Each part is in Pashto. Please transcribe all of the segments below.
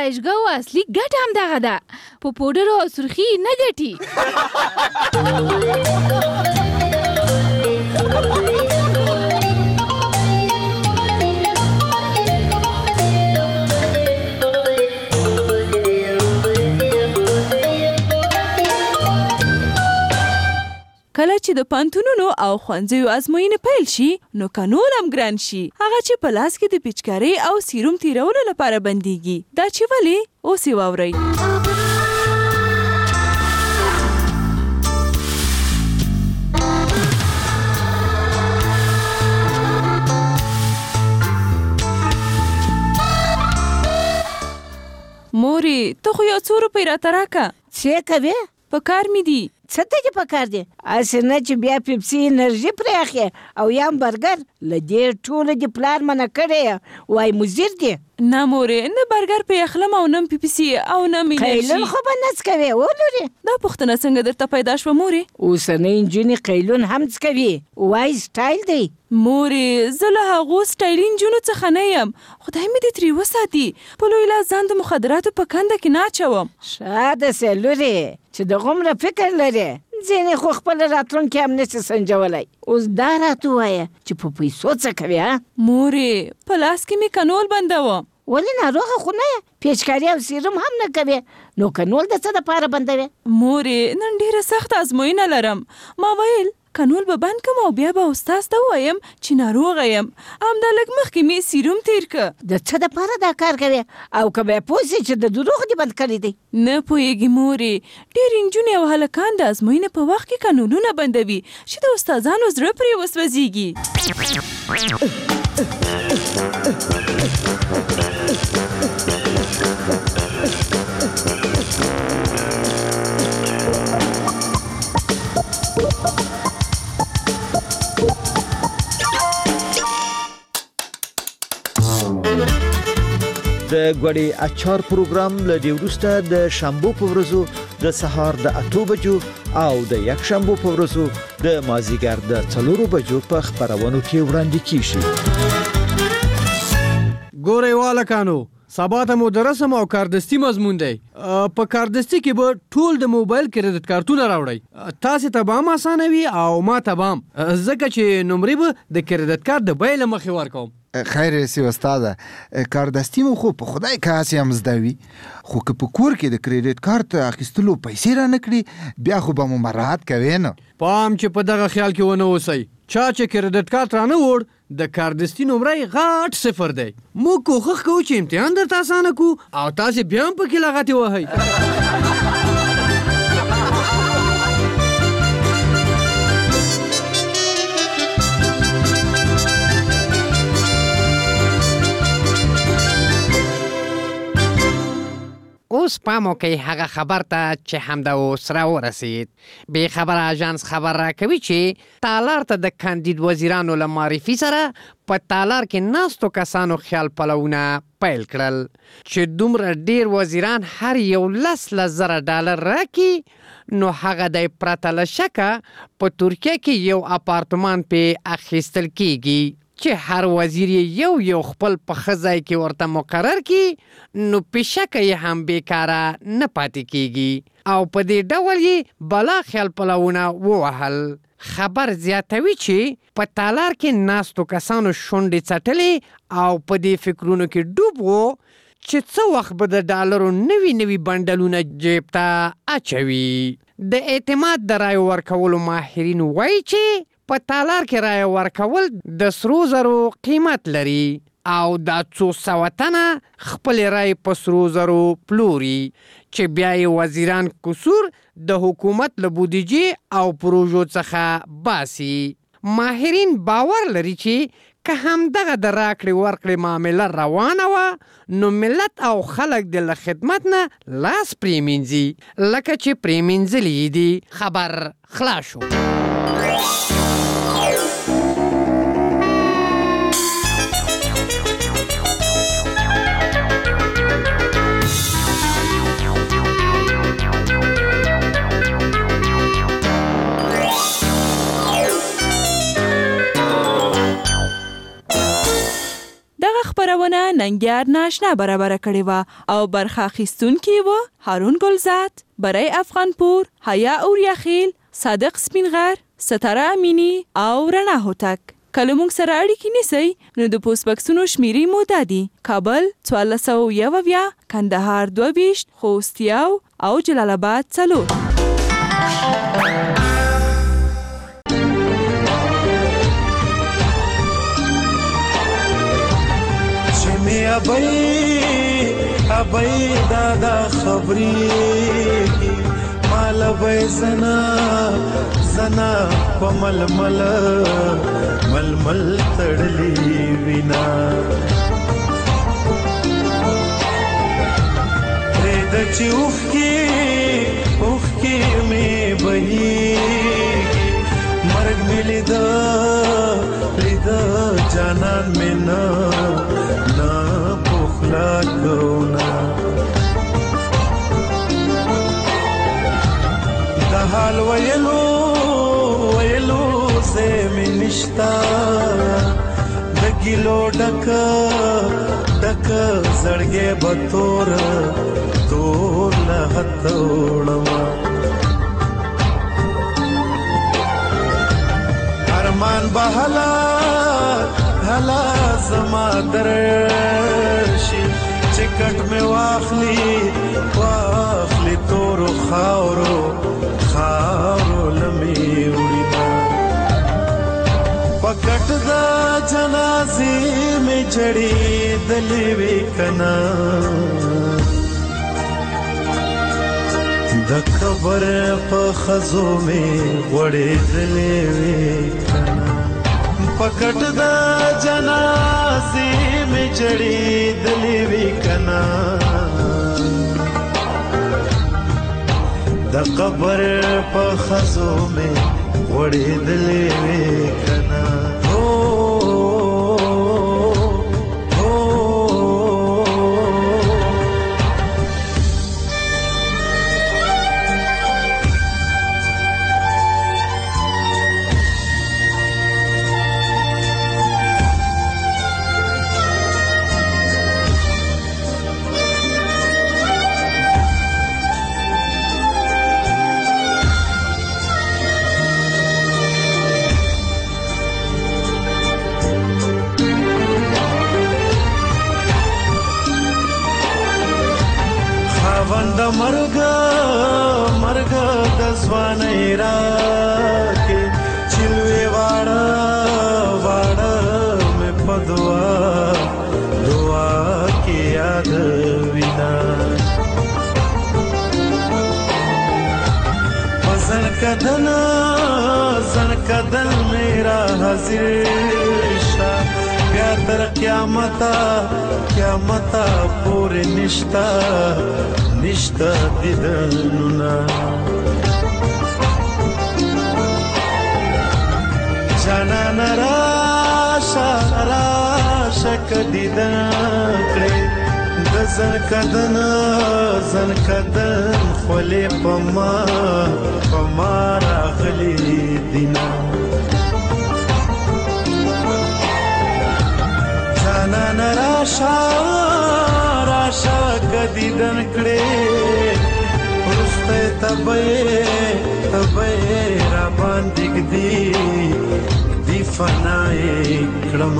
آرایشګاه اصلي ګټه هم دغه ده، په پوډر او سرخي نه ګټي. کله چې د پوهنتونونو او ښوونځیو ازموینې پیل شي نو کانول هم ګران شي، هغه چې په لاس کې د پیچکارۍ او سیروم تیرولو لپاره بندیږي. دا چې ولې اوس یې واورئ. مورې ته خو یو څو روپۍ راته راکه. څه کوې؟ په کار مې دي. څه ته دې په کار دی؟ هسې نه چې بیا پیپسي انرژي پرې اخلې او یا هم برګر. له دې ټولو دې پلار منع کړی وای مضر دی. نه مورې، نه برګر پې اخلم او نه پیپسي او نه انرژي. قیلون خو به نه څکوې ولورې. دا پوښتنه څنګه درته پیدا شوه مورې؟ اوسنۍ نجونې قیلون هم څکوي، وای سټایل دی. مورې زه له هغو سټایلي نجونو څخه نه یم، خدای مې دې ترې وساتي. په لوی لاس ځان د مخدراتو په کنده کې نه اچوم. شاده سې لورې چې د غومره فکر لرې. ځینې خو خپل راتلونکی هم نشي سنجولی. اوس دا راته ووایه چې په پیسو څه کوې؟ مورې په لاس کې مې کنول بندوم. ولې ناروغه خو نه یې؟ پیچکاري او سیروم هم نه کوې، نو کنول د څه دپاره بندوې؟ مورې نن ډېره سخته ازموینه لرم. ما ویل کنول به بند کم او بیا به استاد ته ووایم چې ناروغه یم. همدا لږ مخکې مې سیروم تیر که. د څه دپاره دا کار کوې؟ او که بیا پوه سې چې د دروغ دې بند کړی دی؟ نه پوهېږي مورې، ډېر نجونې او هلکان د ازموینې په وخت کې کنولونه بندوي چې د استادانو زړه پرې وسوځېږي. د ګوړې اچار پروګرام له دې وروسته د شنبو په ورځو د سهار د 8 بجو او د یک شنبو په ورځو د مازیګر د 4 بجو په خبرونو کې وړاندې کیږي. ګورئ والکانو، سبا ته مو د رسم او کاردستي مضمون دی. په کاردستي کې به ټول د موبایل کریډټ کارتونه راوړئ. تاسې ته به هم اسانه وي او ما ته به هم، ځکه چې نمرې به د کریډټ کارت د بیې له مخې ورکوم. خیر سی استاده، کاردستي مو خو په خدای کاسې هم زده وي، خو که په کور کې د کریډټ کارت اخیستلو پیسې را نه کړي بیا خو به مو مراعات کوې نه. پام چې په دغه خیال کې ونه اوسئ. چا چې کریډټ کارت را نه وړ د کاردستي نمرې غټ 0 دی. موږ کوښښ کوو چې امتحان درته اسانه کړو او تاسې بیا هم پکې لغتې وهئ. اوس پام وکئ هغه خبر ته چې همدا اوس راورسید. بې خبره اژانس خبر راکوي چې تالار ته د کاندید وزیرانو له معرفي سره په تالار کې ناستو کسانو خیال پلونه پیل کړل چې دومره ډیر وزیران هر یو 10,000 ډالر راکړي نو هغه د پرته له شکه په ترکیه کې یو اپارتمان پې اخیستل کیږي چې هر وزیر یو خپل په ښه ځای کې ورته مقرر کړي نو پېشکه یې هم بیکاره نه پاتې کیږي او په دې ډول یې بلا خیال پلونه ووهل. خبر زیاتوي چې په تالار کې ناستو کسانو شونډې څټلې او په دې فکرونو کې ډوب وو چې څه وخت به د ډالرو نوي بنډلونه جیب ته اچوي. د اعتماد د رایو ورکولو ماهرین وایي چې په تالار کې رایه ورکول د سرو زرو قیمت لري او دا 200 تنه خپل رایې په سرو زرو پلوري چې بیا یې وزیران قصور د حکومت له بودیجې او پروژو څخه باسي. ماهرین باور لري چې که همدغه د راکړې ورکړې معامله روانه وه نو ملت او خلک د له خدمت نه لاس پرېمینځي لکه چې پرېمینځلي دي. خبر خلاص شو. خبرونه ننګیار ناشنا برابر کړې و او برخه اخیستونکي و هارون ګلزاد، برای افغانپور، حیا اوریاخیل، صادق سپینغر، ستاره امینی او رڼا هوتک. کله موږ سره اړیکې نیسئ نو د پوسټ بکسونو شمیرې مو دا دي: کابل 1401، کندهار 22، خوست 1 او جلال آباد 4. ابای دادا خبری مال بای زنا پمل مل تړلی وینا رید چوخ کی می بهی مرګ ملي دا جانان مینا نا پخلا کونا دا حال ویلو سے میں نشتا دگیلو ڈک زڑگے بطور لہتوڑما ارمان بحلا زما درشی چکٹ میں واخلی تورو خاورو لمی اڑی دا پکٹ دا جنازی میں جڑی دلی وی کنا دا قبر پا خزو میں وڑی دلی وی کنا پکٹ دا جنازی میں جڑی دلی وی کنا دا قبر پا خزو میں وڑی دلی وی کنا مرگ دزوانی راکے چلوے واڑا میں دعا کی یاد وینا زن کدن میرا حاضر شا بیا تر قیامتا پوری نشتا دیدنونا جانان راشا کدیدن کړي د زن کدن خولی پما راغلی دینا جانان راشا کدیدن کړي ورسته تبه را باندې دی فنای کړم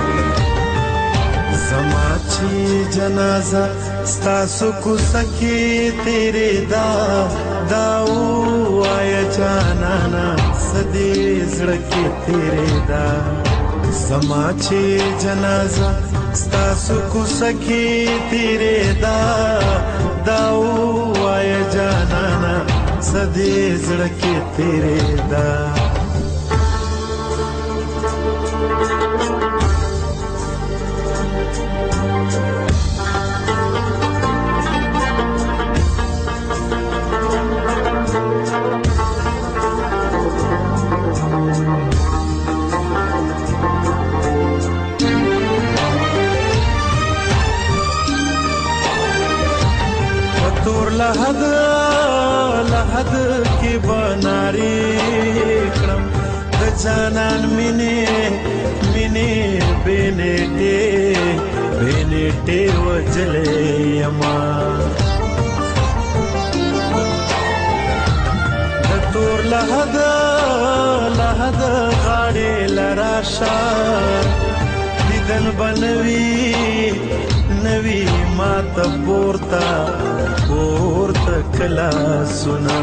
زما چې جنازه ستاسو کو سکی تیرے دا وایا جانانا سدی زړه کې تیرے دا زما چې جنازه ستاسو کو سکی تیرے دا وایا جانانا سدی زړه کې تیرے دا لحد کی بناری کرم د جانان مینه بینه نیټه وجلې یما د تور لحد غاړې لراشا دیدن بنوي نوي ما ته پورته کلا سنا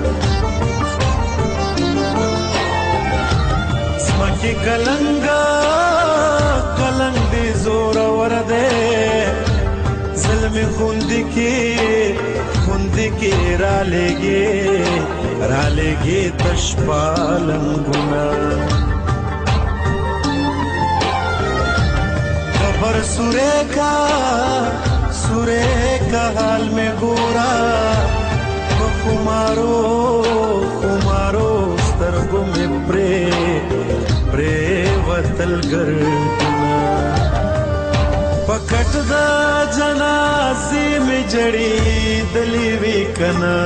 سمکی کلنگ دی زور ورده ظلم خوندی کی را لگی تشپالنگونا خبر سورے کا حال میں گورا خمارو سترگو میں پرے وطل گردنا پکٹ دا جنازی میں جڑی دلی وی کنا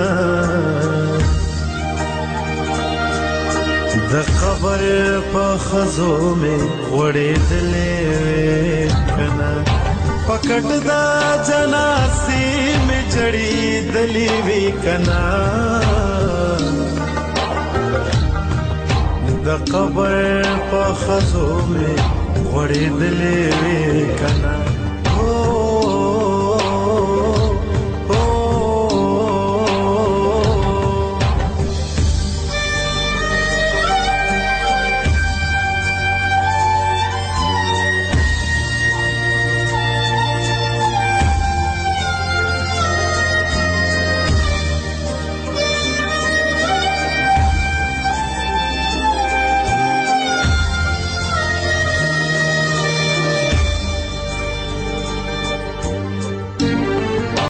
د خبر په خزو میں وڑے دلے کنا پکٹ دا جنازی میں جڑی دلی وی کنا د قبر په خزو میں وڑے دلے کنا